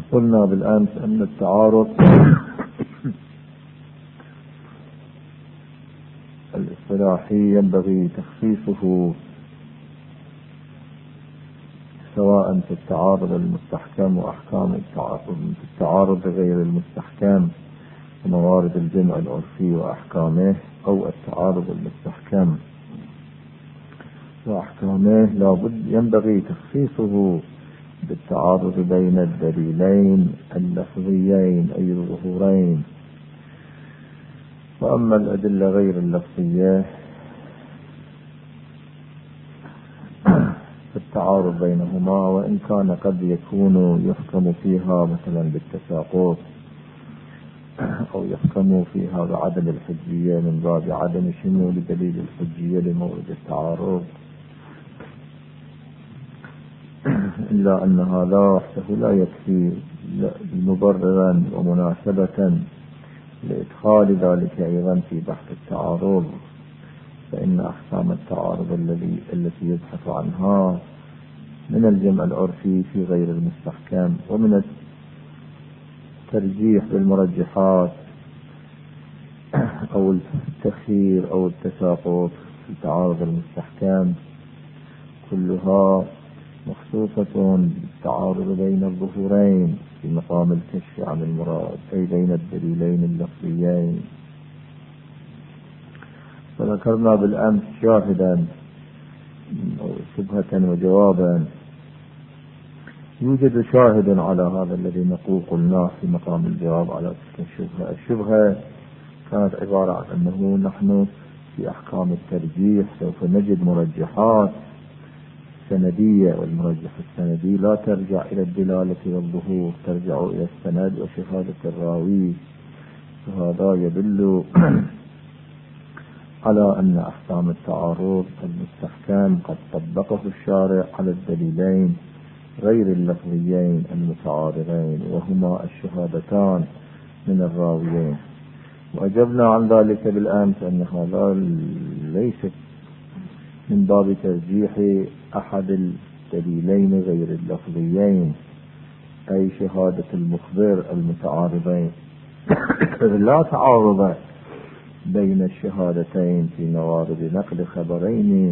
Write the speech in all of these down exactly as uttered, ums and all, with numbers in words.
قلنا بالأمس أن التعارض الاصطلاحي ينبغي تخصيصه سواء في التعارض المستحكم وأحكام التعارض، في التعارض غير المستحكم وموارد الجمع العرفي وأحكامه، أو التعارض المستحكم وأحكامه لابد ينبغي تخصيصه بالتعارض بين الدليلين اللفظيين أي الظهورين. وأما الأدلة غير اللفظية التعارض بينهما، وإن كان قد يكون يحكم فيها مثلا بالتساقط أو يحكم فيها بعدم الحجية من باب عدم شمول دليل الحجية لمورد التعارض، إلا أن هذا وحده لا يكفي مبررا ومناسبة لإدخال ذلك أيضا في بحث التعارض، فإن أحكام التعارض الذي التي يبحث عنها من الجمع العرفي في غير المستحكم، ومن الترجيح بالمرجحات أو التخيير أو التساقط في التعارض المستحكم، كلها مخصوصة بالتعارض بين الظهورين في مقام الكشف عن المراد، أي بين الدليلين اللفظيين. فذكرنا بالأمس شاهدا أو شبهة وجوابا. يوجد شاهد على هذا الذي نقول قلناه في مقام الجواب على تلك الشبهة. الشبهة كانت عبارة عن أنه نحن في أحكام الترجيح سوف نجد مرجحات سندية، والمرجح السندي لا ترجع إلى الدلالة والظهور، ترجع إلى السند وشهادة الراوي. وهذا يدل على أن أحكام التعارض المستحكم قد طبقه الشارع على الدليلين غير اللفظيين المتعارضين، وهما الشهادتان من الراويين. وأجبنا عن ذلك بالأمس أن هذا ليس من باب ترجيح أحد الدليلين غير اللفظيين، أي شهادة المخبر المتعارضين. لا تعارض بين الشهادتين في موارد نقل خبرين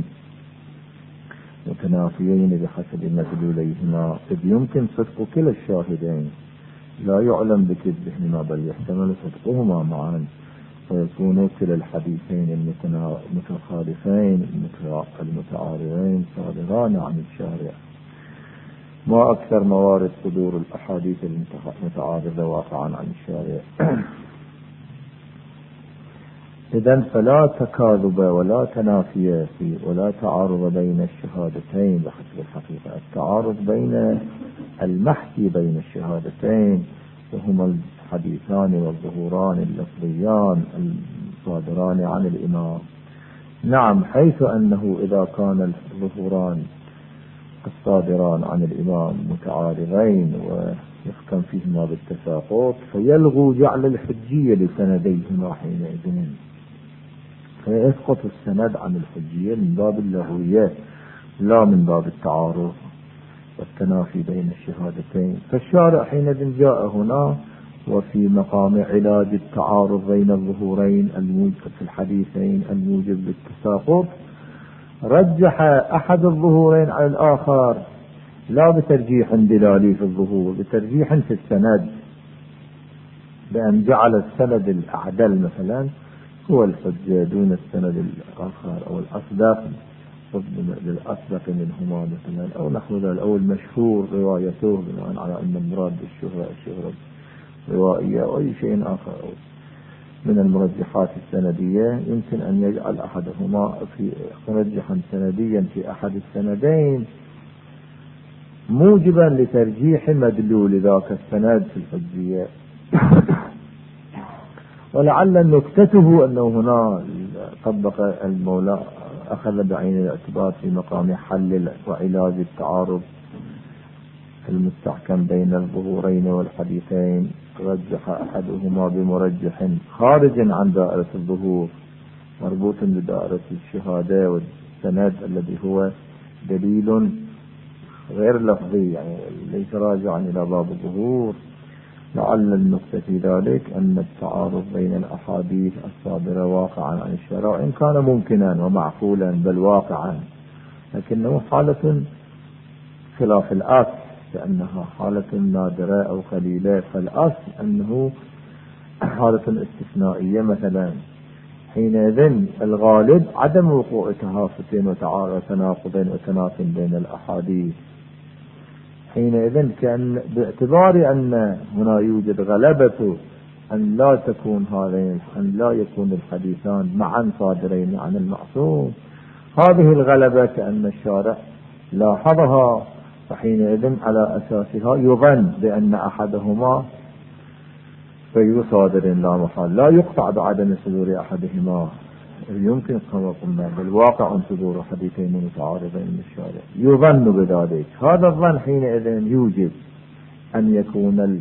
متنافيين بحسب مدلوليهما، إذ يمكن صدق كلا الشاهدين، لا يعلم بكذبهما بل يحتمل صدقهما معا، ويكون كلا الحديثين المتخالفين المتعارضين صادران عن الشارع. ما أكثر موارد صدور الأحاديث المتعارضة واقعا عن الشارع. إذن فلا تكاذب ولا تنافي في ولا تعارض بين الشهادتين بحسب الحقيقة. التعارض بين المحكي بين الشهادتين وهما الحديثان والظهوران اللفظيان الصادران عن الإمام. نعم، حيث أنه إذا كان الظهوران الصادران عن الإمام متعارضين ويحكم فيهما بالتساقط فيلغو جعل الحجية لسنديهما حينئذ، فيسقط السند عن الحجية من باب اللغوية لا من باب التعارض والتنافي بين الشهادتين. فالشارع حينئذ جاء هنا وفي مقام علاج التعارض بين الظهورين الموجب في الحديثين الموجب للتساقط رجح أحد الظهورين على الآخر، لا بترجيح دلالي في الظهور، بترجيح في السند، بأن جعل السند الأعدل مثلا هو الحجة دون السند الآخر، أو الأصدق للأصدق منهما مثلا، أو نحو ذلك، أو المشهور روايته بناء على أن المراد بالشهرة الشهرة روائية أو أي شيء آخر من المرجحات السندية. يمكن أن يجعل أحدهما في مرجحا سنديا في أحد السندين موجبا لترجيح مدلول ذاك السند في الحجية. ولعل نكتته أنه هنا طبق المولى أخذ بعين الاعتبار في مقام حل وعلاج التعارض المستحكم بين الظهورين والحديثين، رجح أحدهما بمرجح خارج عن دائرة الظهور مربوط بدائرة الشهادة والسند الذي هو دليل غير لفظي، يعني ليس راجعا إلى باب الظهور. لعل النقطة في ذلك أن التعارض بين الأحاديث الصادرة واقعا عن الشرع إن كان ممكنا ومعقولا بل واقعا، لكنه حالة خلاف الأصل، لأنها حالة نادرة أو قليلة، فالأصل أنه حالة استثنائية مثلا. حينئذ الغالب عدم وقوع تهافت وتعارض وتناقض وتناقض بين الأحاديث. حينئذ كان باعتبار أن هنا يوجد غلبة أن لا تكون هذين أن لا يكون الحديثان معا صادرين عن المعصوم، هذه الغلبة كأن الشارع لاحظها، فحينئذ على أساسها يظن بأن أحدهما غير صادر لا محال، لا يقطع بعدم صدور أحدهما، يمكن كما قلنا بالواقع صدور حديثين متعارضين من الشارع، يظن بذلك. هذا الظن حينئذ يوجب أن يكون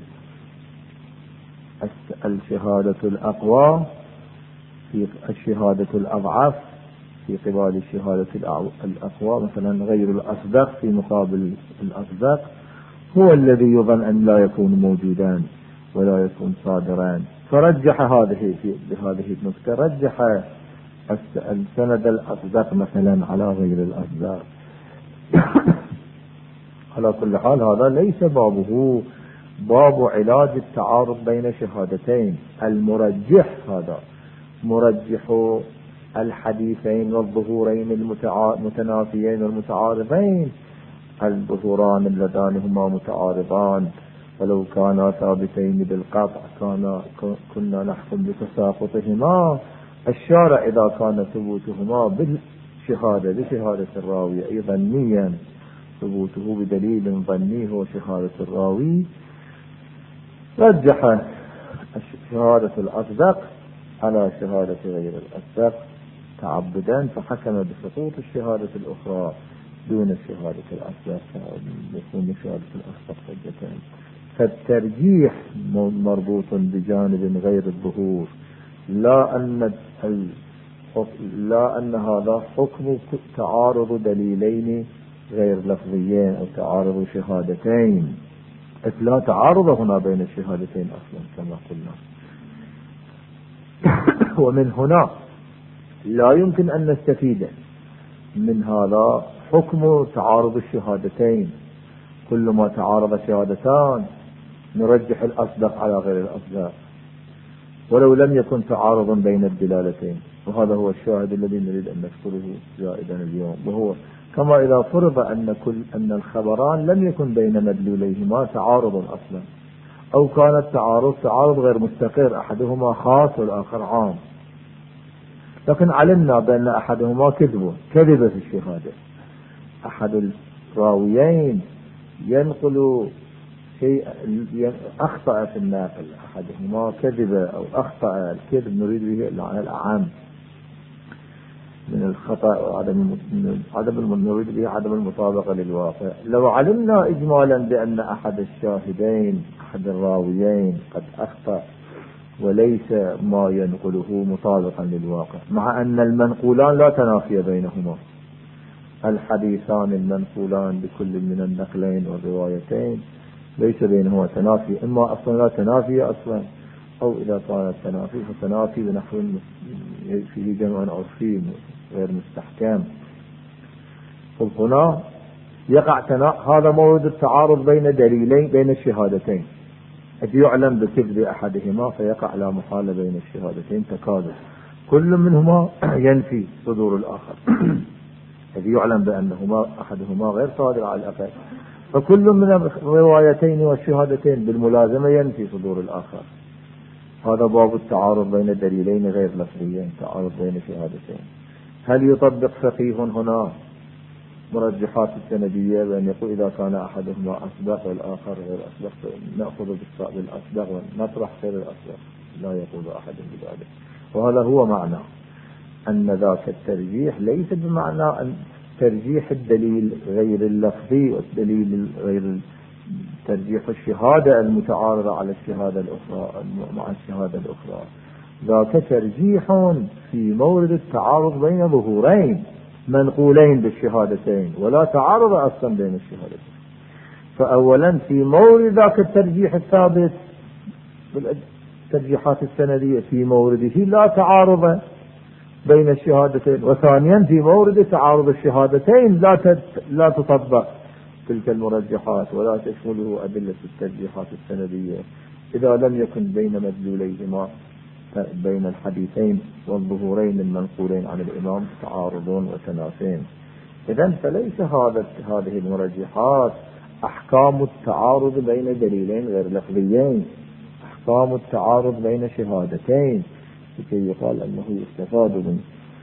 الشهادة الأقوى في الشهادة الأضعف في قبال الشهادة الأقوى، مثلا غير الأصدق في مقابل الأصدق، هو الذي يظن أن لا يكون موجودان ولا يكون صادران. فرجح هذه في بهذه النقطة، رجح السند الأصدق مثلا على غير الأصدق. على كل حال هذا ليس بابه باب علاج التعارض بين شهادتين. المرجح هذا مرجح الحديثين والظهورين المتنافيين والمتعارضين، الظهوران اللذان هما متعارضان ولو كانا ثابتين بالقطع كان كنا نحكم بتساقطهما. الشارع إذا كان ثبوتهما بالشهادة بشهادة الراوي أي ظنيا، ثبوته بدليل ظني هو شهادة الراوي، رجح شهادة الأصدق على شهادة غير الأصدق تعبدا، فحكم بسقوط الشهادة الأخرى دون الشهادة الأصدق، يكون شهادة الأصدق حجتين. فالترجيح مربوط بجانب غير الظهور، لا أن لا أن هذا حكم تعارض دليلين غير لفظيين أو تعارض شهادتين، لا تعارض هنا بين الشهادتين أصلا كما قلنا. ومن هنا لا يمكن أن نستفيد من هذا حكم تعارض الشهادتين، كل ما تعارض شهادتان نرجح الأصدق على غير الأصدق ولو لم يكن تعارض بين الدلالتين. وهذا هو الشاهد الذي نريد أن نذكره زائدا اليوم، وهو كما إذا فرض أن كل أن الخبران لم يكن بين مدلوليهما تعارض أصلا، أو كان التعارض تعارض غير مستقر، أحدهما خاص والآخر عام، لكن علمنا بأن أحدهما كذب كذب في الشهادة، أحد الراويين ينقل شيء أخطأ في الناقل، أحدهما كذب أو أخطأ، الكذب نريد به الأعم من الخطأ وعدم عدم نريد به عدم المطابقة للواقع. لو علمنا إجمالا بأن أحد الشاهدين أحد الراويين قد أخطأ وليس ما ينقله مطابقا للواقع، مع أن المنقولان لا تنافي بينهما، الحديثان المنقولان بكل من النقلين والروايتين ليس بينهما تنافي، إما أصلا لا تنافي أصلا، أو إذا كانت تنافي فتنافي بنحو فيه جمع عرفي غير مستحكم. فهنا يقع هذا مورد التعارض بين دليلين بين الشهادتين، إذ يعلم بكذب أحدهما فيقع لا محالة بين الشهادتين تكاذب، كل منهما ينفي صدور الآخر، إذ يعلم بأنهما أحدهما غير صادر على الأقل، فكل من الروايتين والشهادتين بالملازمة ينفي صدور الآخر. هذا باب التعارض بين دليلين غير لفظيين، تعارض بين شهادتين. هل يطبق فقيه هنا مرجحات السندية بأن يقول إذا كان أحدهما أصدق والآخر غير أصدق نأخذ بالأصدق ونطرح غير الأصدق؟ لا يقول أحد بذلك. وهذا هو معنى أن ذاك الترجيح ليس بمعنى أن ترجيح الدليل غير اللفظي والدليل غير ترجيح الشهادة المتعارضة على الشهادة الأخرى مع الشهادة الأخرى، ذاك ترجيح في مورد التعارض بين ظهورين منقولين بالشهادتين، ولا تعارض أصلا بين الشهادتين. فأولا في مورد ذاك الترجيح الثابت بالترجيحات السندية في مورده لا تعارض بين الشهادتين، وثانيا في مورد تعارض الشهادتين لا لا تطبق تلك المرجحات ولا تشمله أدلة الترجيحات السندية إذا لم يكن بين مدلوليهما بين الحديثين والظهورين المنقولين عن الإمام تعارضون وتنافين. إذن فليس هذا هذه المرجحات أحكام التعارض بين دليلين غير لفظيين، أحكام التعارض بين شهادتين، لكي يقال أنه يستفاد من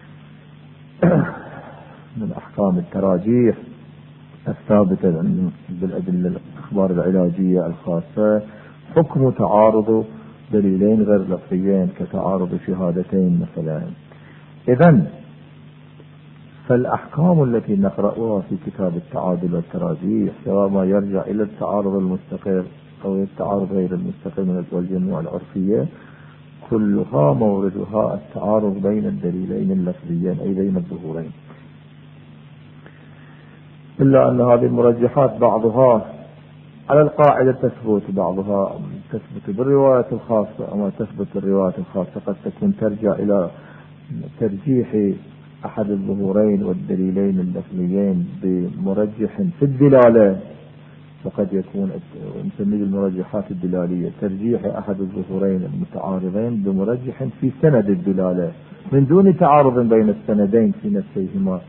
من أحكام التراجيح الثابتة بالأدلة الأخبار العلاجية الخاصة حكم تعارض دليلين غير لفظيين كتعارض شهادتين مثلا. إذن فالأحكام التي نقرأها في كتاب التعادل والتراجيح سواء ما يرجع إلى التعارض المستقر أو التعارض غير المستقر من الجموع العرفية كلها موردها التعارض بين الدليلين اللفظيين أي بين الظهورين، إلا أن هذه المرجحات بعضها على القاعدة تثبت، بعضها تثبت بالرواية الخاصة، أما تثبت الرواية الخاصة قد تكون ترجع إلى ترجيح أحد الظهورين والدليلين اللفظيين بمرجح في الدلالة، وقد يكون نسميه المرجحات الدلالية ترجيح أحد الظهورين المتعارضين بمرجح في سند الدلالة من دون تعارض بين السندين في نفسهما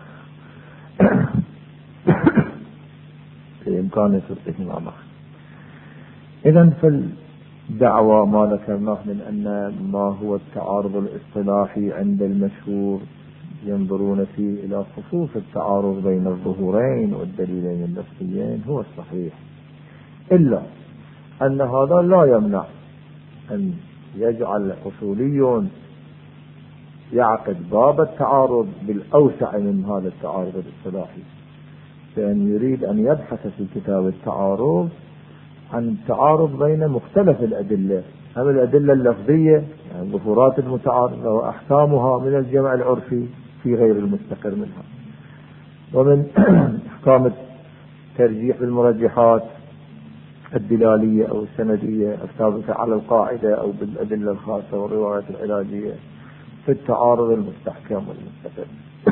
في إمكان صدقهما معا. إذن فالدعوة ما ذكرناه من أن ما هو التعارض الاصطلاحي عند المشهور ينظرون فيه إلى خصوص التعارض بين الظهورين والدليلين اللفظيين هو الصحيح، إلا أن هذا لا يمنع أن يجعل أصولي يعقد باب التعارض بالأوسع من هذا التعارض الاصطلاحي، فإن يريد أن يبحث في كتاب التعارض عن التعارض بين مختلف الأدلة، هم الأدلة اللفظية يعني الظهورات المتعارضة وأحكامها من الجمع العرفي في غير المستقر منها، ومن أحكام الترجيح بالمرجحات الدلالية أو السندية الثابتة على القاعدة أو بالأدلة الخاصة والروايات العلاجية في التعارض المستحكم والمستقر.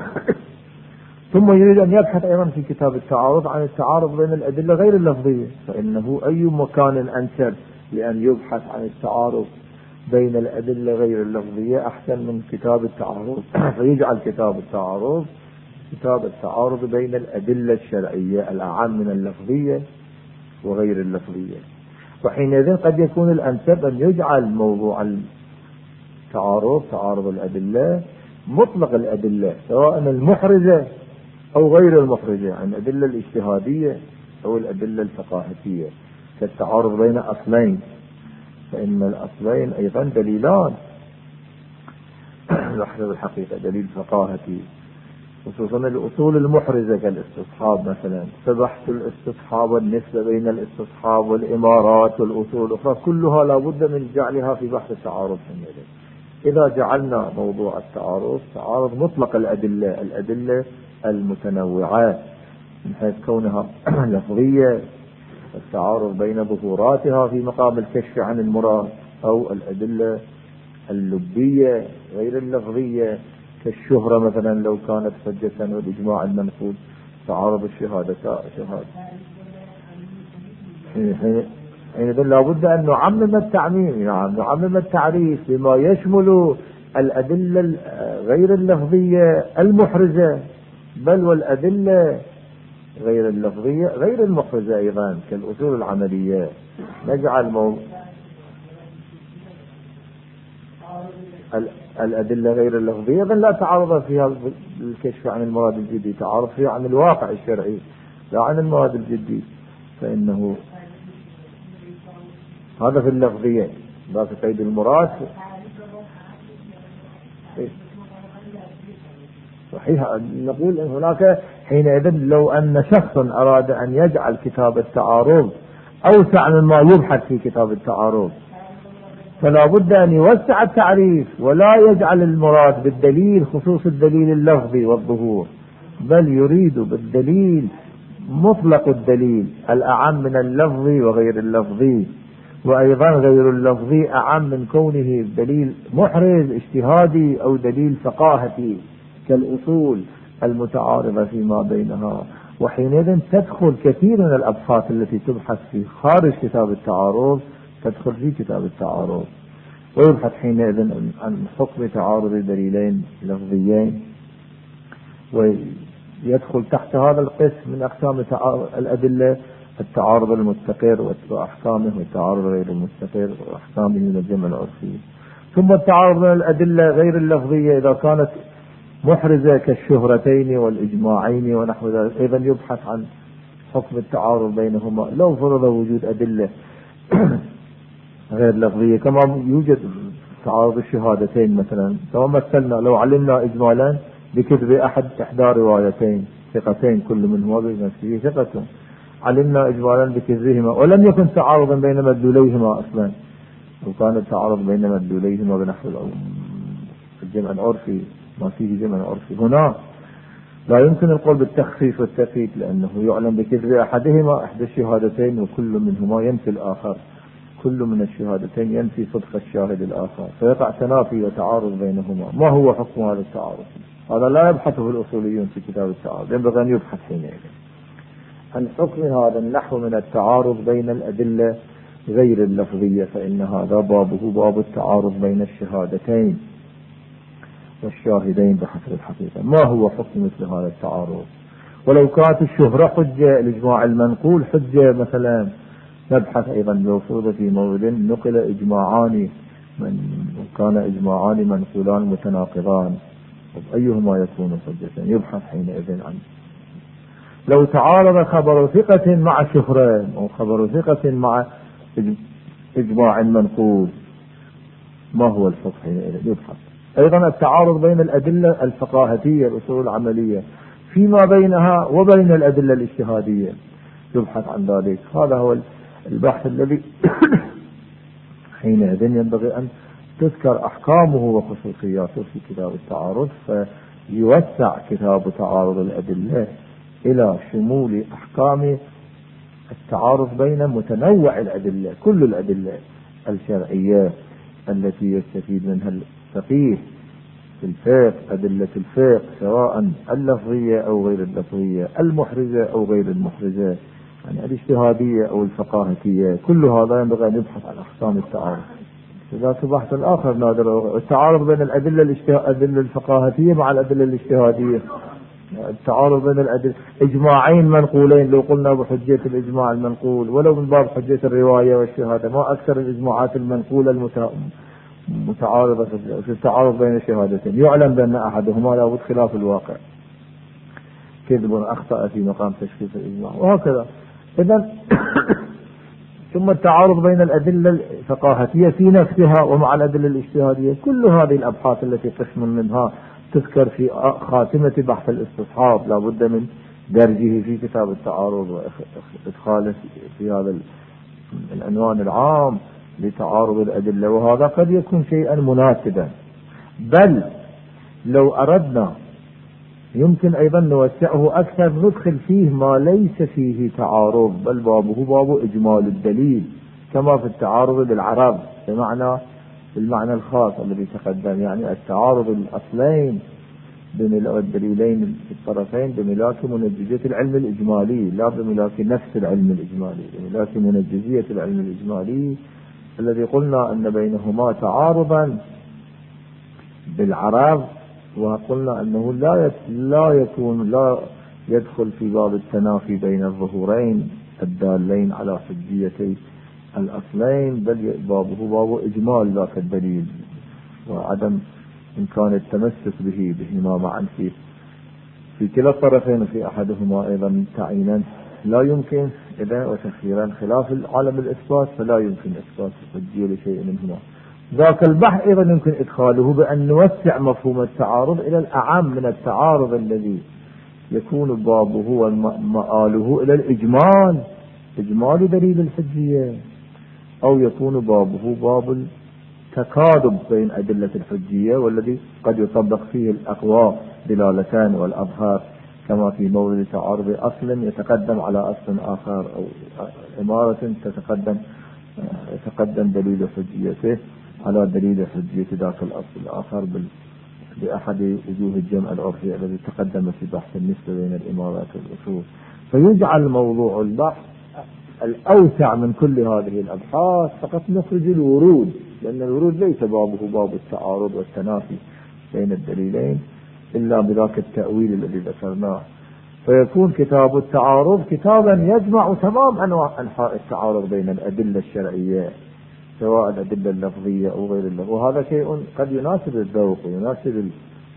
ثم يريد أن يبحث أيضا في كتاب التعارض عن التعارض بين الأدلة غير اللفظية، فإنه أي مكان أنسب لأن يبحث عن التعارض بين الأدلة غير اللفظية أحسن من كتاب التعارض، فيجعل كتاب التعارض كتاب التعارض بين الأدلة الشرعية الأعم من اللفظية وغير اللفظية. وحينئذ قد يكون الأنسب أن يجعل موضوع التعارض تعارض الأدلة مطلق الأدلة سواء المحرزة أو غير المحرزة عن الأدلة الاجتهادية أو الأدلة الفقاهية كالتعارض بين أصلين، فإن الأصلين أيضا دليلان لحظة الحقيقة دليل فقاهتي، خصوصا الأصول المحرزة كالاستصحاب مثلا، فبحث الاستصحاب والنسبة بين الاستصحاب والإمارات والأصول الأخرى كلها لا بد من جعلها في بحث التعارض. إذا جعلنا موضوع التعارض تعارض مطلق الأدلة الأدلة المتنوعة من حيث كونها لفظية، التعارض بين ظهوراتها في مقام الكشف عن المراد، أو الأدلة اللبية غير اللفظية كالشهرة مثلا لو كانت حجة والإجماع المنقول تعارض الشهادتان شهادة. حينئذ لا بد أن نعمم التعميم، نعم نعمم التعريف بما يشمل الأدلة غير اللفظية المحرزة بل والأدلة غير اللفظية غير المحرزة أيضا كالأصول العملية. نجعل مو... الأدلة غير اللفظية بل لا تعارض فيها الكشف عن المراد الجدي، تعارض فيها عن الواقع الشرعي لا عن المراد الجدي، فإنه هذا في اللفظية ذات قيد المراد صحيح. نقول إن هناك حينئذ لو أن شخص أراد أن يجعل كتاب التعارض أوسع مما يبحث في كتاب التعارض فلا بد أن يوسع التعريف ولا يجعل المراد بالدليل خصوص الدليل اللفظي والظهور، بل يريد بالدليل مطلق الدليل الأعم من اللفظي وغير اللفظي، وأيضا غير اللفظي أعم من كونه دليل محرز اجتهادي أو دليل فقاهتي كالأصول المتعارضة فيما بينها. وحينئذ تدخل كثير من الأبحاث التي تبحث في خارج كتاب التعارض تدخل في كتاب التعارض، ويبحث حينئذ عن حكم تعارض دليلين لفظيين، ويدخل تحت هذا القسم من أقسام الأدلة التعارض المستقر وأحكامه، والتعارض غير المستقر وأحكامه من الجمع العرفي. ثم التعارض من الأدلة غير اللفظية إذا كانت محرزة كالشهرتين والإجماعين ونحو ذلك، أيضا يبحث عن حكم التعارض بينهما لو فرض وجود أدلة غير لفظية، كما يوجد تعارض الشهادتين مثلا. كما مثلنا لو علمنا إجمالا بكذب أحد إحدى روايتين ثقتين كل منهما بنفسه ثقة، علمنا إجمالا بكذبهما ولم يكن تعارضا بين مدلوليهما أصلا، وكان التعارض بين مدلوليهما بنحو الجمع العرفي ما فيه جمع عرفي، هنا لا يمكن القول بالتخفيف والتأكيد لأنه يعلم بكذب أحدهما إحدى الشهادتين وكل منهما ينفي الآخر، كل من الشهادتين ينفي صدق الشاهد الآخر، فيقع تنافي وتعارض بينهما. ما هو حكم هذا التعارض؟ هذا لا يبحثه الأصوليون في كتاب التعارض، ينبغي أن يبحث حينئذ عن حكم هذا النحو من التعارض بين الأدلة غير اللفظية، فإن هذا بابه باب التعارض بين الشهادتين والشاهدين بحسب الحقيقة. ما هو حكم مثل هذا التعارض؟ ولو كانت الشهرة حجة الإجماع المنقول حجة مثلا، نبحث أيضا لو فرض في موضع نقل إجماعان من كان إجماعان منقولان متناقضان أيهما يكون حجة، يبحث حينئذ عنه. لو تعارض خبر ثقة مع شهرة أو خبر ثقة مع إجماع منقول ما هو الحكم حينئذ؟ يبحث. أيضا التعارض بين الأدلة الفقاهتية الأصول العملية فيما بينها وبين الأدلة الاجتهادية، يبحث عن ذلك. هذا هو البحث الذي حينئذ ينبغي أن تذكر أحكامه وخصوصياته في كتاب التعارض، فيوسع كتاب تعارض الأدلة إلى شمول أحكام التعارض بين متنوع الأدلة، كل الأدلة الشرعية التي يستفيد منها الفقيه في الفقه، أدلة الفقه سواء اللفظية أو غير اللفظية، المحرزة أو غير المحرزة، يعني الاجتهادية أو الفقاهتية، كل هذا ينبغي أن يبحث عن أحكام التعارض. إذا بحث الآخر نادر التعارض بين الأدلة الأدلة الفقاهتية مع الأدلة الاجتهادية، التعارض بين الأدلة إجماعين منقولين، لو قلنا بحجية الإجماع المنقول ولو من باب حجية الرواية والشهادة، ما أكثر الإجماعات المنقولة المتعارضة في التعارض بين الشهادتين، يعلم بأن أحدهما لا بد خلاف الواقع، كذب أخطأ في مقام تشخيص الإجماع وهكذا. إذن ثم التعارض بين الأدلة الفقاهتية في نفسها ومع الأدلة الاجتهادية، كل هذه الأبحاث التي قسم منها تذكر في خاتمة بحث الاستصحاب، لا بد من درجه في كتاب التعارض وإدخاله في هذا العنوان العام لتعارض الأدلة، وهذا قد يكون شيئا مناسبا. بل لو أردنا يمكن أيضا نوسعه أكثر، ندخل فيه ما ليس فيه تعارض بل بابه باب إجمال الدليل، كما في التعارض بالعرب بمعنى بالمعنى الخاص الذي تقدم، يعني التعارض الأصلين بين الدليلين الطرفين بملاك منجزية العلم الإجمالي لا بملاك نفس العلم الإجمالي، بملاك منجزية العلم الإجمالي الذي قلنا أن بينهما تعارضا بالعرب، وقلنا أنه لا لا يكون لا يدخل في باب التنافي بين الظهورين الدالين على حجيتي الأصلين، بل بابه باب إجمال ذاك الدليل وعدم إمكان التمسك به بهما معا في في كلا الطرفين، في أحدهما أيضا تعيينا لا يمكن إذا وتخييرا خلاف العالم الإثبات، فلا يمكن إثبات الحجية لشيء منهما. ذاك البحث أيضا يمكن إدخاله بأن نوسع مفهوم التعارض إلى الأعم من التعارض الذي يكون بابه ومآله إلى الإجمال، إجمال دليل الحجية، أو يكون بابه باب التكاذب بين أدلة الحجية والذي قد يطبق فيه الأقوى دلالتان والأظهار كما في مورد تعارض أصل يتقدم على أصل آخر، أو عمارة تتقدم يتقدم دليل حجيته على دليل حجية ذاك الأصل الآخر بأحد وجوه الجمع العرفي الذي تقدم في بحث النسبة بين الإمارات والأصول. فيجعل موضوع البحث الأوسع من كل هذه الأبحاث، فقط نخرج الورود، لأن الورود ليس بابه باب التعارض والتنافي بين الدليلين إلا بذاك التأويل الذي ذكرناه. فيكون كتاب التعارض كتابا يجمع تمام أنواع أنحاء التعارض بين الأدلة الشرعية، سواء الأدلة اللفظية أو غير اللفظ. وهذا شيء قد يناسب الذوق ويناسب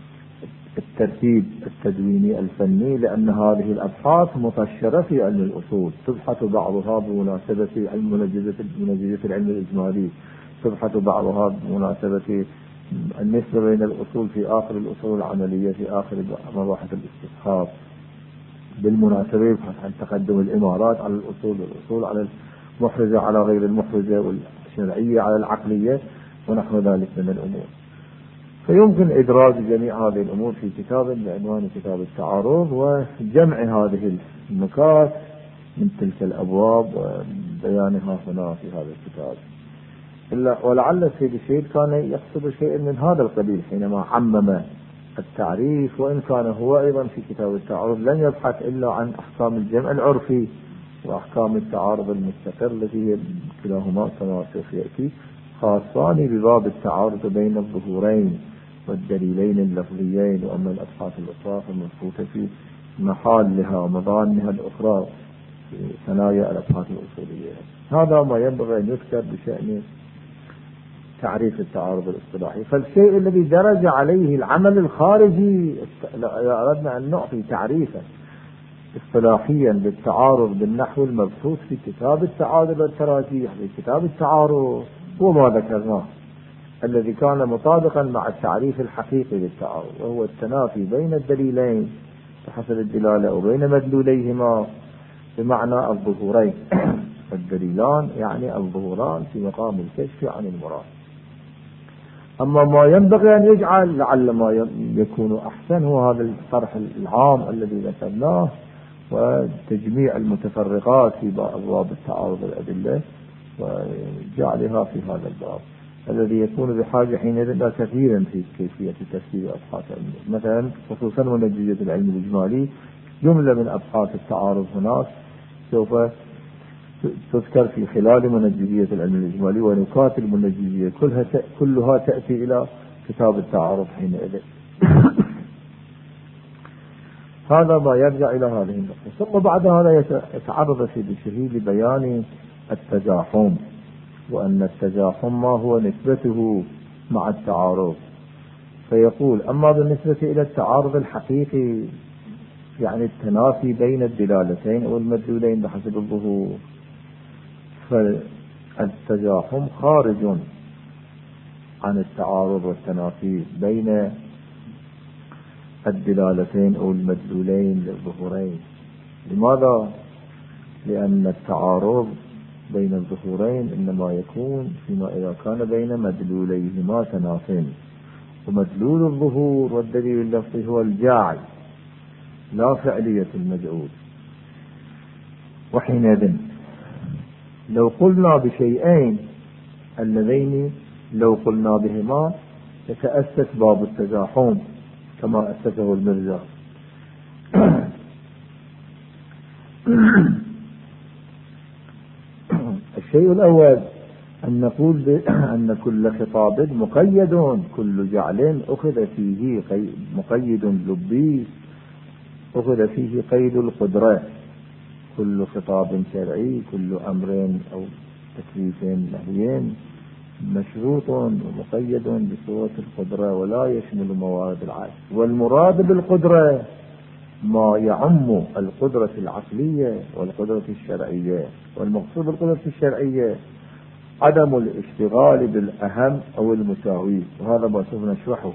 الترتيب التدويني الفني، لأن هذه الأبحاث مطشرة في علم الأصول، تبحث بعضها بمناسبة علم منجزة العلم الإجمالي، تبحث بعضها بمناسبة النسبة بين الأصول في آخر الأصول العملية في آخر مباحث الاستصحاب، بالمناسبة يبحث عن تقدم الإمارات على الأصول والأصول على المحرزة على غير المحرزة والشرعية على العقلية ونحو ذلك من الأمور. فيمكن إدراج جميع هذه الأمور في كتاب بعنوان كتاب التعارض، وجمع هذه النكات من تلك الأبواب وبيانها هنا في هذا الكتاب. إلا ولعل السيد الشهيد كان يقصد شيء من هذا القبيل حينما عمم التعريف، وإن كان هو أيضا في كتاب التعارض لم يبحث إلا عن أحكام الجمع العرفي وأحكام التعارض المستقر التي هي كلاهما كما سوف يأتي خاصان بباب التعارض بين الظهورين والدليلين اللفظيين، وأما الأبحاث الأخرى المبحوثة في محالها ومظانها الأخرى في ثنايا الأبحاث الأصولية. هذا ما ينبغي أن يذكر بشأن تعريف التعارض الاصطلاحي. فالشيء الذي درج عليه العمل الخارجي إذا أردنا أن نعطي تعريفا اصطلاحيا للتعارض بالنحو المبثوث في كتاب التعارض والتراجيح في كتاب التعارض هو ما ذكرناه، الذي كان مطابقا مع التعريف الحقيقي للتعارض، وهو التنافي بين الدليلين بحسب الدلالة وبين مدلوليهما بمعنى الظهورين. الدليلان يعني الظهوران في مقام الكشف عن المراد. أما ما ينبغي أن يجعل لعل ما يكون أحسن هو هذا الطرح العام الذي ذكرناه، وتجميع المتفرقات في أبواب التعارض الأدلة وجعلها في هذا الباب الذي يكون بحاجة حينئذ إلى كثيرا في كيفية تفسير أبحاث علمية. مثلا خصوصا منجزية العلم الإجمالي جملة من أبحاث التعارض هناك سوف تذكر في خلال منجزية العلم الإجمالي، ونكات المنجزية كلها كلها تأتي إلى كتاب التعارض حينئذ. هذا ما يرجع إلى هذه النقطة. ثم بعد هذا يتعرض في الشهيد لبيان التزاحم، وأن التزاحم ما هو نسبته مع التعارض. فيقول أما بالنسبة إلى التعارض الحقيقي يعني التنافي بين الدلالتين أو المدلولين بحسب الظهور، فالتزاحم خارج عن التعارض والتنافي بين الدلالتين أو المدلولين للظهورين. لماذا؟ لأن التعارض بين الظهورين إنما يكون فيما إذا كان بين مدلوليهما تنافين، ومدلول الظهور والدليل اللفظي هو الجاعل لا فعلية المجعول. وحينئذ لو قلنا بشيئين اللذين لو قلنا بهما يتأسس باب التزاحم كما أسسه المرزا. الشيء الأول أن نقول أن كل خطاب مقيد، كل جعل أخذ فيه مقيد لبي أخذ فيه قيد القدرة. كل خطاب شرعي كل أمر أو تكليف نهيين مشروط ومقيد بصورة القدرة ولا يشمل موارد العجز. والمراد بالقدرة ما يعم القدرة العقلية والقدرة الشرعية. والمقصود بالقدرة الشرعية عدم الاشتغال بالأهم أو المساوي، وهذا ما سوف نشرحه.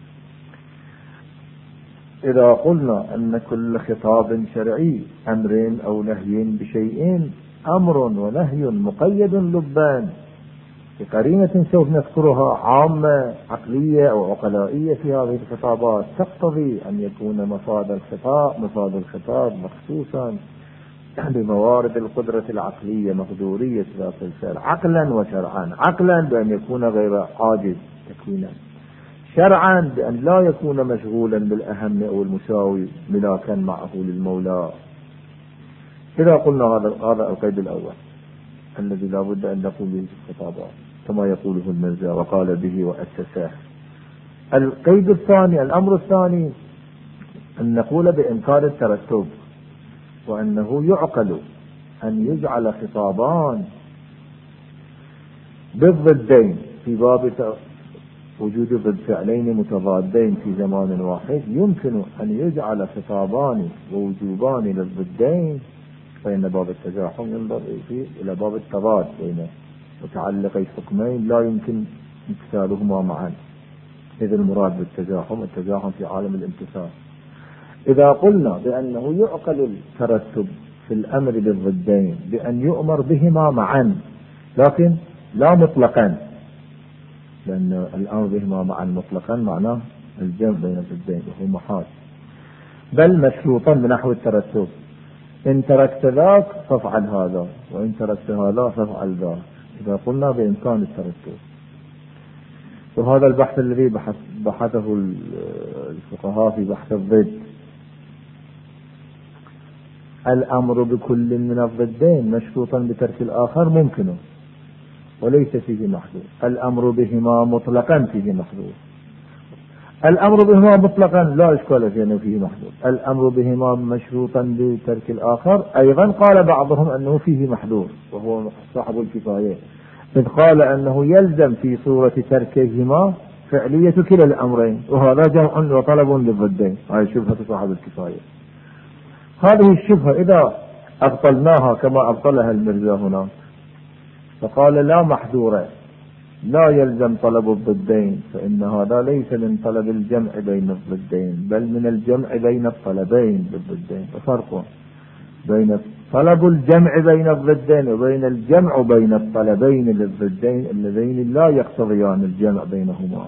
إذا قلنا أن كل خطاب شرعي أمر أو نهي بشيء أمر ونهي مقيد لبان، بقرينة سوف نذكرها عامة عقلية أو عقلائية في هذه الخطابات تقتضي أن يكون مفاد الخطاب مفاد الخطاب مخصوصا بموارد القدرة العقلية مقدورية ذات الفعل عقلا وشرعا. عقلا بأن يكون غير عاجز تكوينا، شرعا بأن لا يكون مشغولا بالأهم أو المساوي ملاكا معه للمولى. إذا قلنا هذا هذا القيد الأول الذي لا بد أن نقول به في الخطابات كما يقوله المرزا وقال به وأسسه. القيد الثاني الأمر الثاني أن نقول بإمكان الترتب، وأنه يعقل أن يجعل خطابان بالضدين في باب وجود ضد فعلين متضادين في زمان واحد، يمكن أن يجعل خطابان ووجوبان للضدين، فإن باب التزاحم ينظر فيه إلى باب التضاد بين متعلقي حكمين لا يمكن امتثالهما معا، إذ المراد بالتزاحم التزاحم في عالم الامتثال. إذا قلنا بأنه يعقل الترتب في الأمر بالضدين بأن يؤمر بهما معا لكن لا مطلقا، لأن الأمر بهما معا مطلقا معناه الجمع بين الضدين وهو محال، بل مشروطا بنحو الترتب، إن تركت ذاك فافعل هذا وإن تركت هذا فافعل ذاك. إذا قلنا بإمكان الترتب، وهذا البحث الذي بحث بحثه الفقهاء في بحث الضد، الأمر بكل من الضدين مشروطا بترك الآخر ممكن وليس فيه محذور، الأمر بهما مطلقا فيه محذور، الأمر بهما مطلقا لا إشكال فيه أنه فيه محذور، الأمر بهما مشروطا بترك الآخر أيضا قال بعضهم أنه فيه محذور وهو صاحب الكفاية، إذ قال أنه يلزم في صورة تركهما فعلية كلا الأمرين، وهذا جمع وطلب للضدين. هذه شبهة صاحب الكفاية. هذه الشبهة إذا أبطلناها كما أبطلها المرزا هنا فقال لا محذورة لا يلزم طلب الضدين، فإن هذا ليس من طلب الجمع بين الضدين بل من الجمع بين الطلبين بالضدين، وفرق بين طلب الجمع بين الضدين وبين الجمع بين الطلبين للضدين اللذين لا يقتضيان الجمع بينهما،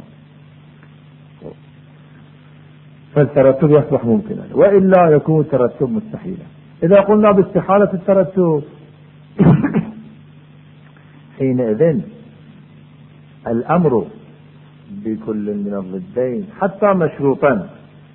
فالترتب يصبح ممكنا وإلا يكون الترتب مستحيلا. إذا قلنا باستحالة الترتب حينئذ الأمر بكل من الضدين حتى مشروطا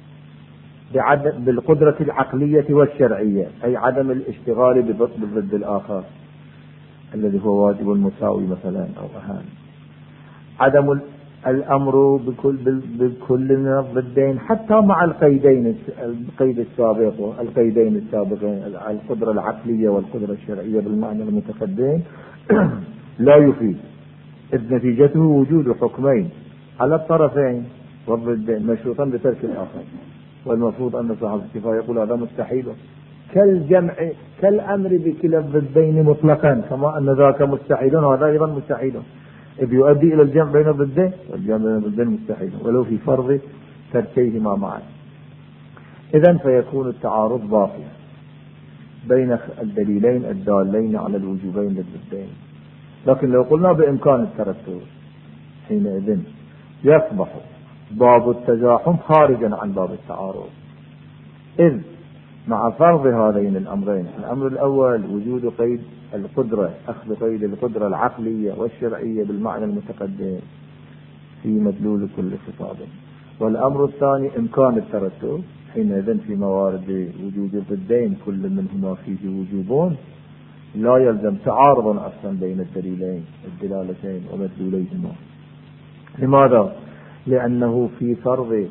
بالقدرة العقلية والشرعية، أي عدم الاشتغال بالضد الآخر الذي هو واجب المساوي مثلا أو أهم، عدم الأمر بكل, بكل من الضدين حتى مع القيدين القيد السابق والقيدين السابقين القدرة العقلية والقدرة الشرعية بالمعنى المتقدم لا يفيد، إذ نتيجته وجود حكمين على الطرفين والضدين مشروطا بترك الآخر، والمفروض أن صاحب الكفاية يقول هذا مستحيل كالجمع كالأمر بكلا الضدين مطلقا كما أن ذاك مستحيل وهذا أيضا مستحيل، إذ يؤدي إلى الجمع بين الضدين والجمع بين الضدين مستحيل ولو في فرض تركيهما معا. إذن فيكون التعارض باقيا بين الدليلين الدالين على الوجوبين للضدين. لكن لو قلنا بإمكان الترتب حينئذ يصبح باب التزاحم خارجا عن باب التعارض، إذ مع فرض هذين الأمرين، الأمر الأول وجود قيد القدرة أخذ قيد القدرة العقلية والشرعية بالمعنى المتقدم في مدلول كل خطاب، والأمر الثاني إمكان الترتب حينئذ في موارد وجود الضدين كل منهما فيه وجوبون لا يلزم تعارض أصلا بين الدليلين الدلالتين ومدلوليهما. لماذا؟ لأنه في فرض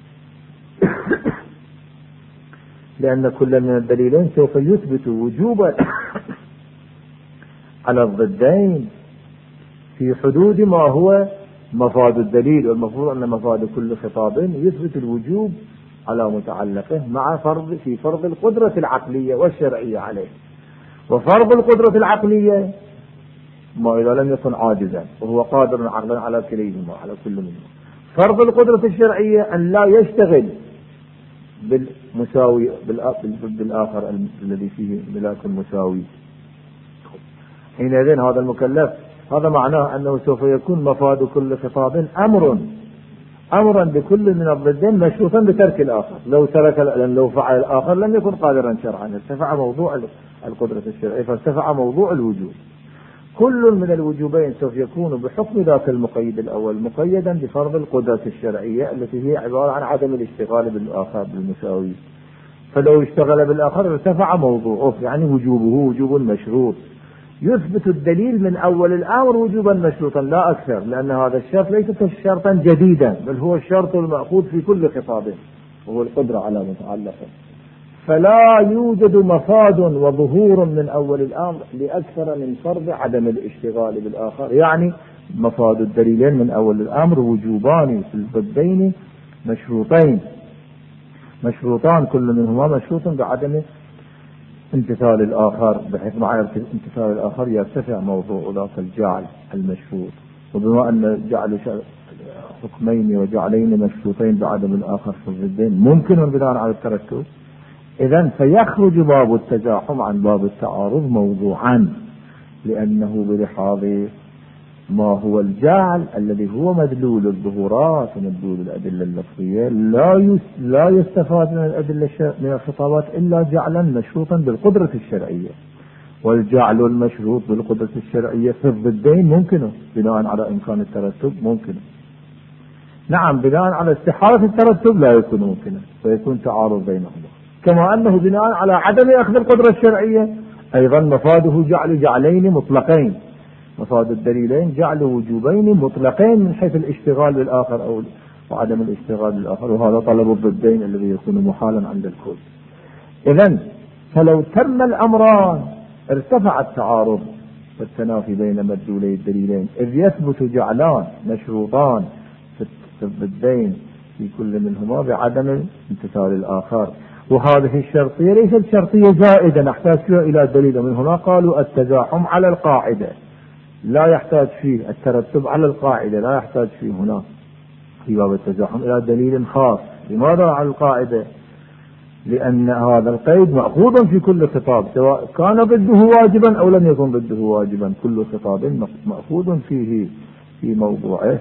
لأن كل من الدليلين سوف يثبت وجوبا على الضدين في حدود ما هو مفاد الدليل، والمفروض أن مفاد كل خطاب يثبت الوجوب على متعلقه مع فرض في فرض القدرة العقلية والشرعية عليه. وفرض القدرة العقلية ما إذا لم يكن عاجزا وهو قادر عقلا على كليهما على كل منهما. فرض القدرة الشرعية أن لا يشتغل بالمساوي بالآخر الذي فيه ملاك مساوي، حينئذ هذا المكلف هذا معناه أنه سوف يكون مفاد كل خطاب أمر أمرا بكل من الضدين مشروطا بترك الآخر. لو ترك لو فعل الآخر لم يكن قادرا شرعا، ارتفع موضوع القدرة الشرعية، فارتفع موضوع الوجوب. كل من الوجوبين سوف يكون بحكم ذاك المقيد الأول مقيدا بفرض القدرة الشرعية التي هي عبارة عن عدم الاشتغال بالآخر بالمساوي. فلو اشتغل بالآخر ارتفع موضوعه، يعني وجوبه وجوب مشروط. يثبت الدليل من أول الأمر وجوبا مشروطا لا أكثر، لأن هذا الشرط ليس شرطا جديدا، بل هو الشرط المأخوذ في كل خطاب وهو القدرة على متعلقه. فلا يوجد مفاد وظهور من أول الأمر لأكثر من فرض عدم الاشتغال بالآخر. يعني مفاد الدليلين من أول الأمر وجوبان في الضدين مشروطين مشروطان كل منهما مشروط بعدم امتثال الآخر، بحيث مع امتثال الآخر يرتفع موضوع ذاك الجعل المشروط. وبما أن جعل حكمين وجعلين مشروطين بعدم الآخر في الضدين ممكن بناء على الترتب، إذن فيخرج باب التزاحم عن باب التعارض موضوعا، لأنه بلحاظ ما هو الجعل الذي هو مدلول الظهورات ومدلول الأدلة اللفظية لا لا يستفاد من الأدلة من الخطابات إلا جعلا مشروطا بالقدرة الشرعية. والجعل المشروط بالقدرة الشرعية في الضدين ممكنه بناء على إمكان الترتب ممكنه. نعم بناء على استحالة الترتب لا يكون ممكنا، فيكون تعارض بينهما. كما أنه بناء على عدم أخذ القدرة الشرعية أيضا مفاده جعل جعلين مطلقين، مفاد الدليلين جعل وجوبين مطلقين من حيث الاشتغال بالآخر أو وعدم الاشتغال بالآخر، وهذا طلب الضدين الذي يكون محالا عند الكل. إذن فلو تم الأمران ارتفع التعارض والتنافي بين مدلولي الدليلين، إذ يثبت جعلان مشروطان في الضدين في كل منهما بعدم امتثال الآخر. وهذه الشرطية ليست شرطية زائدة نحتاج فيها إلى دليل، ومن هنا قالوا التزاحم على القاعدة لا يحتاج فيه، الترتب على القاعدة لا يحتاج فيه هنا في باب التزاحم إلى دليل خاص. لماذا على القاعدة؟ لأن هذا القيد مأخوذ في كل خطاب سواء كان ضده واجبا أو لم يكن ضده واجبا، كل خطاب مأخوذ فيه في موضوعه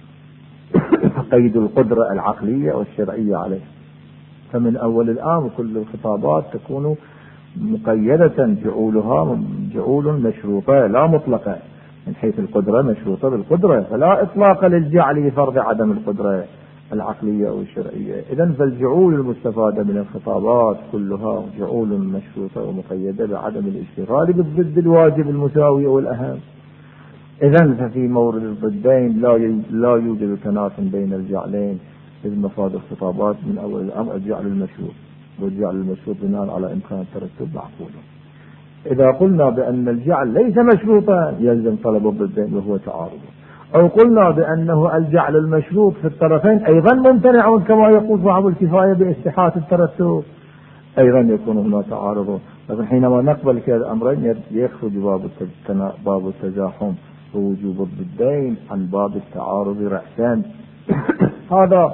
قيد القدرة العقلية والشرعية عليه. فمن أول الآن كل الخطابات تكون مقيدة جعولها جعول مشروطة لا مطلقة من حيث القدرة، مشروطة بالقدرة، فلا إطلاق للجعل بفرض عدم القدرة العقلية أو الشرعية. إذن فالجعول المستفادة من الخطابات كلها جعول مشروطة ومقيدة بعدم الاشتغال بالضد الواجب المساوي أو الأهم. إذن ففي مورد الضدين لا لا يوجد تنافي بين الجعلين، إذ مفاد الخطابات من أول الأمر الجعل المشروط، والجعل المشروط بناء على إمكان الترتب معقولا. إذا قلنا بأن الجعل ليس مشروطا يلزم طلب الضدين وهو تعارض، أو قلنا بأنه الجعل المشروط في الطرفين أيضا ممتنع كما يقول صاحب الكفاية باستحالة الترتب، أيضا يكون هنا تعارض. لكن حينما نقبل كلا الأمرين يخرج باب التزاحم ووجوب الضدين عن باب التعارض رأسا. هذا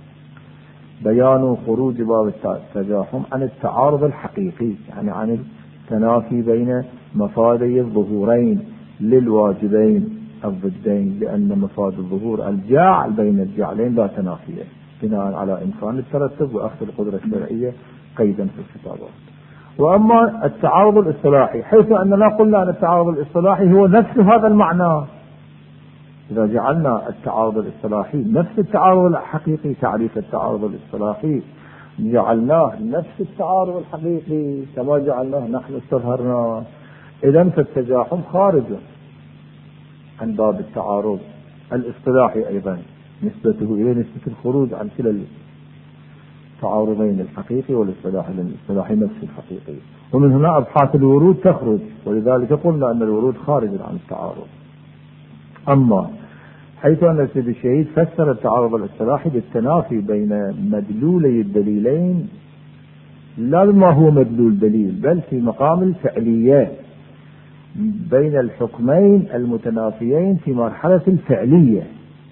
بيان خروج باب التزاحم عن التعارض الحقيقي، يعني عن التنافي بين مفادي الظهورين للواجبين الضدين، لأن مفاد الظهور الجعل بين الجعلين لا تنافيه بناء على إمكان الترتب وأخذ القدرة الشرعية قيدا في الخطابات. وأما التعارض الاصطلاحي حيث أننا قلنا أن التعارض الاصطلاحي هو نفس هذا المعنى، إذا جعلنا التعارض الاصطلاحي نفس التعارض الحقيقي، تعريف التعارض الاصطلاحي جعلناه نفس التعارض الحقيقي كما جعلناه نحن استظهرنا، إذن فالتزاحم خارج عن باب التعارض الاصطلاحي أيضا نسبته إلى نسبة الخروج عن كلا التعارضين الحقيقي والاصطلاحي، لأن الاصطلاحي نفس الحقيقي. ومن هنا أبحاث الورود تخرج، ولذلك قلنا أن الورود خارج عن التعارض. أما حيث أن سيد الشهيد فسر التعارض الاصطلاحي بالتنافي بين مدلولي الدليلين لا ما هو مدلول دليل، بل في مقام الفعليات بين الحكمين المتنافيين في مرحلة الفعلية،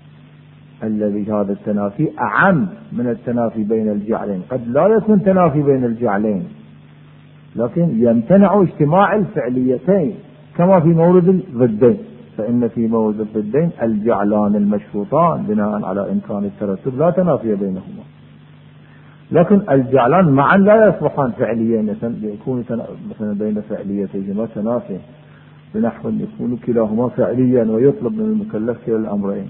الذي هذا التنافي أعم من التنافي بين الجعلين. قد لا يكون تنافي بين الجعلين لكن يمتنع اجتماع الفعليتين كما في مورد الضدين، فإن في موجود الضدين الجعلان المشروطان بناء على إمكان الترتب لا تنافي بينهما، لكن الجعلان معا لا يصبحان فعليين، يكون مثلا بين فعليتيهما تنافي بنحو يكون كلاهما فعليا ويطلب من المكلف كلا الأمرين.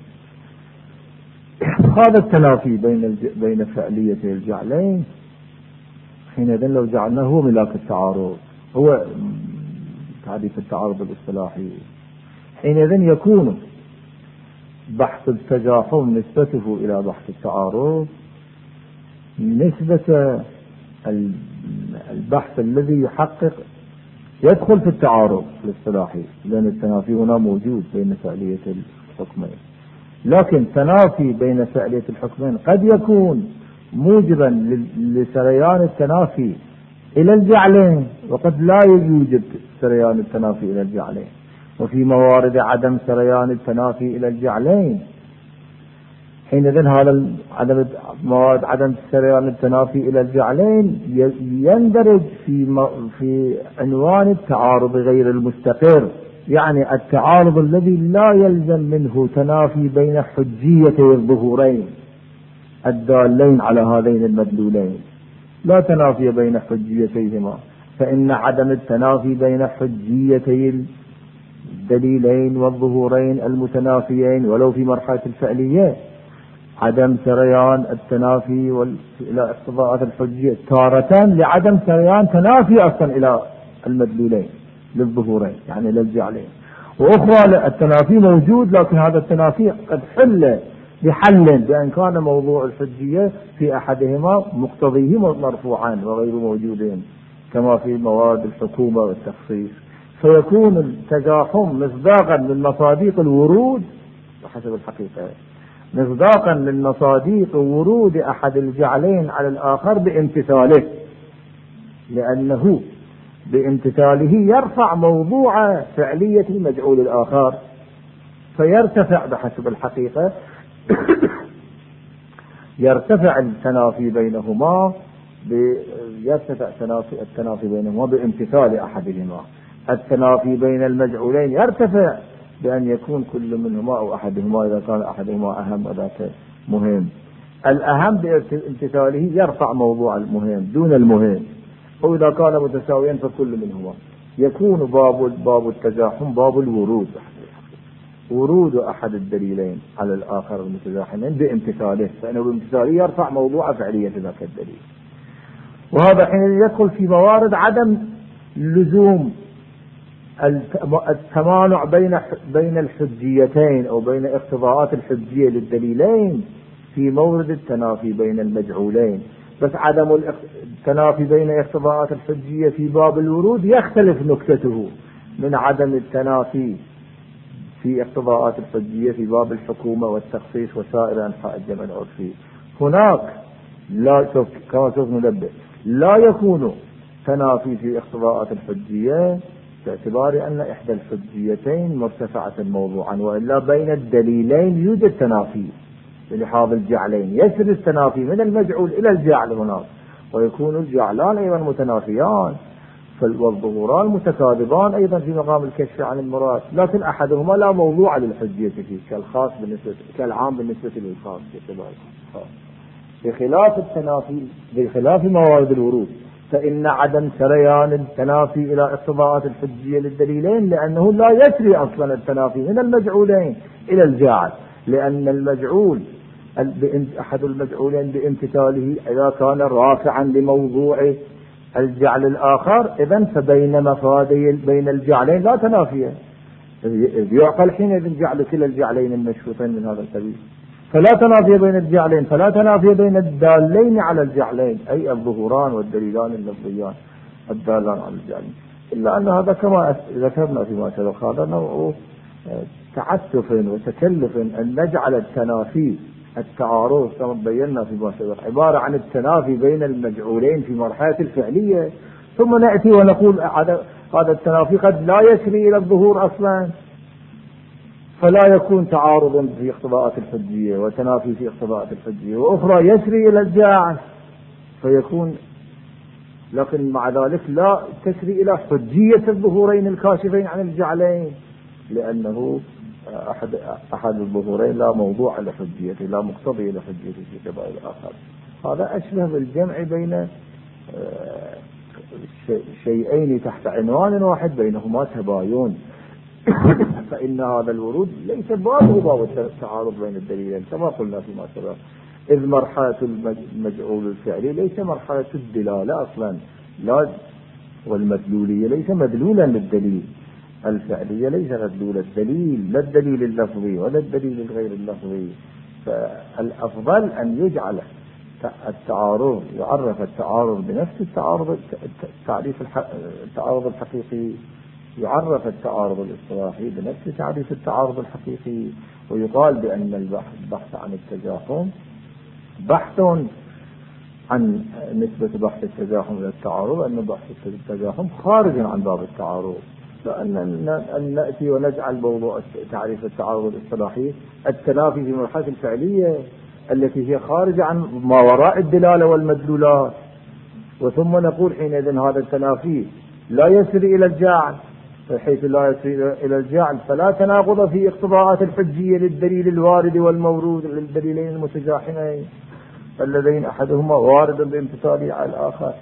هذا التنافي بين بين فعليتي الجعلين حينئذ لو جعلناه هو ملاك التعارض، هو تعريف التعارض الاصطلاحي، حينئذ يكون بحث التزاحم نسبته إلى بحث التعارض نسبة البحث الذي يحقق يدخل في التعارض الاصطلاحي، لأن التنافي هنا موجود بين فعلية الحكمين، لكن تنافي بين فعلية الحكمين قد يكون موجبا لسريان التنافي إلى الجعلين، وقد لا يوجد سريان التنافي إلى الجعلين. وفي موارد عدم سريان التنافي إلى الجعلين حينئذ هذا عدم مواد عدم سريان التنافي إلى الجعلين يندرج في في عنوان التعارض غير المستقر، يعني التعارض الذي لا يلزم منه تنافي بين حجيتي الظهورين الدالين على هذين المدلولين، لا تنافي بين حجيتيهما، فإن عدم التنافي بين حجيتي الدليلين والظهورين المتنافيين ولو في مرحلة الفعلية عدم سريان التنافي إلى اقتضاءات الحجية تارة لعدم سريان تنافي أصلا إلى المدلولين للظهورين يعني للجعلين، وأخرى التنافي موجود لكن هذا التنافي قد حل بحل بأن كان موضوع الحجية في أحدهما مقتضيه مرفوعا وغير موجودين كما في مواد الحكومة والتخصيص، فيكون التزاحم مصداقا من مصاديق الورود بحسب الحقيقة، مصداقا من مصاديق ورود أحد الجعلين على الآخر بامتثاله، لأنه بامتثاله يرفع موضوع فعلية المجعول الآخر فيرتفع بحسب الحقيقة يرتفع التنافي بينهما يرتفع التنافي بينهما بامتثال أحدهما. التنافي بين المجعولين يرتفع بأن يكون كل منهما أو أحدهما إذا كان أحدهما أهم وذاك مهم، الأهم بامتثاله يرفع موضوع المهم دون المهم، وإذا كان متساويا فكل منهما يكون باب باب التزاحم باب الورود، ورود أحد الدليلين على الآخر المتزاحمين بامتثاله، فإنه بامتثاله يرفع موضوع فعلية ذاك الدليل. وهذا حين يدخل في موارد عدم لزوم التمانع بين بين الحجيتين أو بين اقتضاءات الحجية للدليلين في مورد التنافي بين المجعولين، بس عدم التنافي بين اقتضاءات الحجية في باب الورود يختلف نكتته من عدم التنافي في اقتضاءات الحجية في باب الحكومة والتخصيص وسائر أنحاء الجمع العرفي. هناك لا كما سوف ننبه لا يكون تنافي في اقتضاءات الحجية باعتبار أن إحدى الحجيتين مرتفعة موضوعا، وإلا بين الدليلين يوجد تنافي بلحاظ الجعلين، يسري التنافي من المجعول إلى الجعل هناك، ويكون الجعلان أيضا متنافيان والظهوران متكاذبان أيضا في مقام الكشف عن المراد، لكن أحدهما لا موضوع للحجية فيه كالخاص بالنسبة كالعام بالنسبة للخاص، بخلاف التنافي بخلاف موارد الورود فإن عدم سريان التنافي إلى اقتضاءات الحجية للدليلين لأنه لا يسري أصلا التنافي من المجعولين إلى الجعل، لأن المجعول أحد المجعولين بامتثاله إذا كان رافعا لموضوع الجعل الآخر إذن فبين مفادي بين الجعلين لا تنافية، يعقل حين جعل كلا الجعلين المشروطين من هذا القبيل، فلا تنافي بين الجعلين، فلا تنافي بين الدالين على الجعلين أي الظهوران والدليلان اللفظيان الدالان على الجعلين، إلا أن هذا كما ذكرنا فيما سبق هذا نوع تعسف وتكلف أن نجعل التنافي التعارض كما بينا فيما سبق عبارة عن التنافي بين المجعولين في مرحلة الفعلية، ثم نأتي ونقول هذا التنافي قد لا يسري إلى الظهور أصلا، فلا يكون تعارض في اقتضاءات الحجية وتنافي في اقتضاءات الحجية، وأخرى يسري إلى الجاعل فيكون، لكن مع ذلك لا تسري إلى حجية الظهورين الكاشفين عن الجعلين، لأنه أحد أحد الظهورين لا موضوع لحجيته، لا مقتضي لحجيته في قبل الآخر. هذا أشبه بالجمع بين شيئين تحت عنوان واحد بينهما تباين. فإن هذا الورود ليس بابه باب التعارض بين الدليلين كما قلنا فيما سبق، إذ مرحلة المجعول الفعلي ليس مرحلة الدلالة أصلا، لا، والمدلولية ليس مدلولا للدليل، الفعلية ليس مدلول الدليل، لا الدليل اللفظي ولا الدليل الغير اللفظي. فالأفضل أن يجعل التعارض، يعرف التعارض بنفس التعارض، تعريف التعارض الحقيقي، يعرف التعارض الاصطلاحي بنفس تعريف التعارض الحقيقي، ويقال بأن البحث بحث عن التزاحم بحث عن نسبة بحث التزاحم إلى التعارض، أن بحث التزاحم خارج عن باب التعارض، لأن أن نأتي ونجعل موضوع تعريف التعارض الاصطلاحي التنافي في المرحلة الفعلية التي هي خارجة عن ما وراء الدلالة والمدلولات، وثم نقول حينئذ هذا التنافي لا يسري إلى الجعل، حيث لا يسري إلى الجعل فلا تناقض في اقتضاءات الحجية للدليل الوارد والمورود، للدليلين المتزاحمين اللذين أحدهما وارد بامتثاله على الآخر.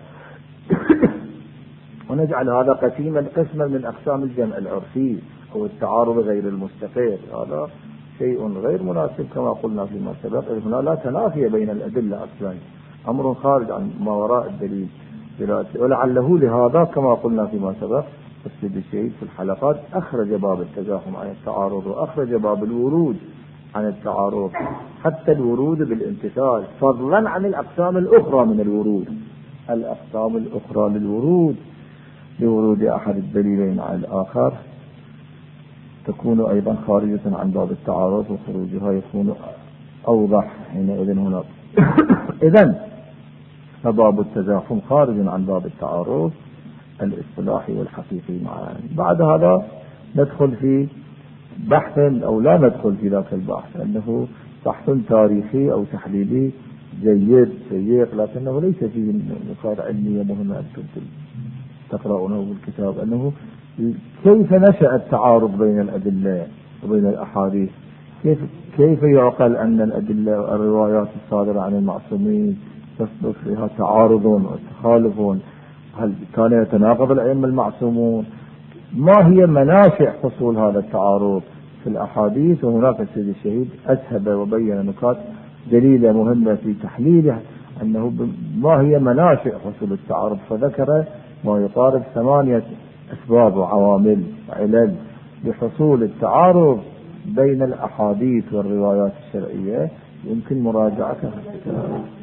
ونجعل هذا قسيما قسما من أقسام الجمع العرفي أو التعارض غير المستقر، هذا شيء غير مناسب كما قلنا فيما سبق. هنا لا تنافي بين الأدلة أصلا، أمر خارج عن ما وراء الدليل، ولعله لهذا كما قلنا فيما سبق السيد الشهيد في الحلقات أخرج باب التزاحم عن التعارض، وأخرج باب الورود عن التعارض، حتى الورود بالامتثال، فضلا عن الأقسام الأخرى من الورود. الأقسام الأخرى للورود لورود أحد الدليلين على الآخر تكون أيضا خارجة عن باب التعارض، وخروجها يكون أوضح حينئذ هنا. إذن فباب التزاحم خارج عن باب التعارض الاصطلاحي والحقيقي معا. بعد هذا ندخل في بحث، أو لا ندخل في ذاك البحث، أنه بحث تاريخي أو تحليلي جيد سيء، لكنه ليس فيه نقاط علمية مهمة أنتم تقرأونه بالكتاب، أنه كيف نشأ التعارض بين الأدلة وبين الأحاديث، كيف كيف يعقل أن الأدلة الروايات الصادرة عن المعصومين تصدق فيها تعارض وتخالف؟ هل كان يتناقض الأئمة المعصومون؟ ما هي مناشئ حصول هذا التعارض في الأحاديث؟ وهناك السيد الشهيد أسهب وبين نقاط دليلة مهمة في تحليلها، أنه ما هي مناشئ حصول التعارض، فذكر ما يقارب ثمانية أسباب وعوامل وعلل لحصول التعارض بين الأحاديث والروايات الشرعية، يمكن مراجعتها.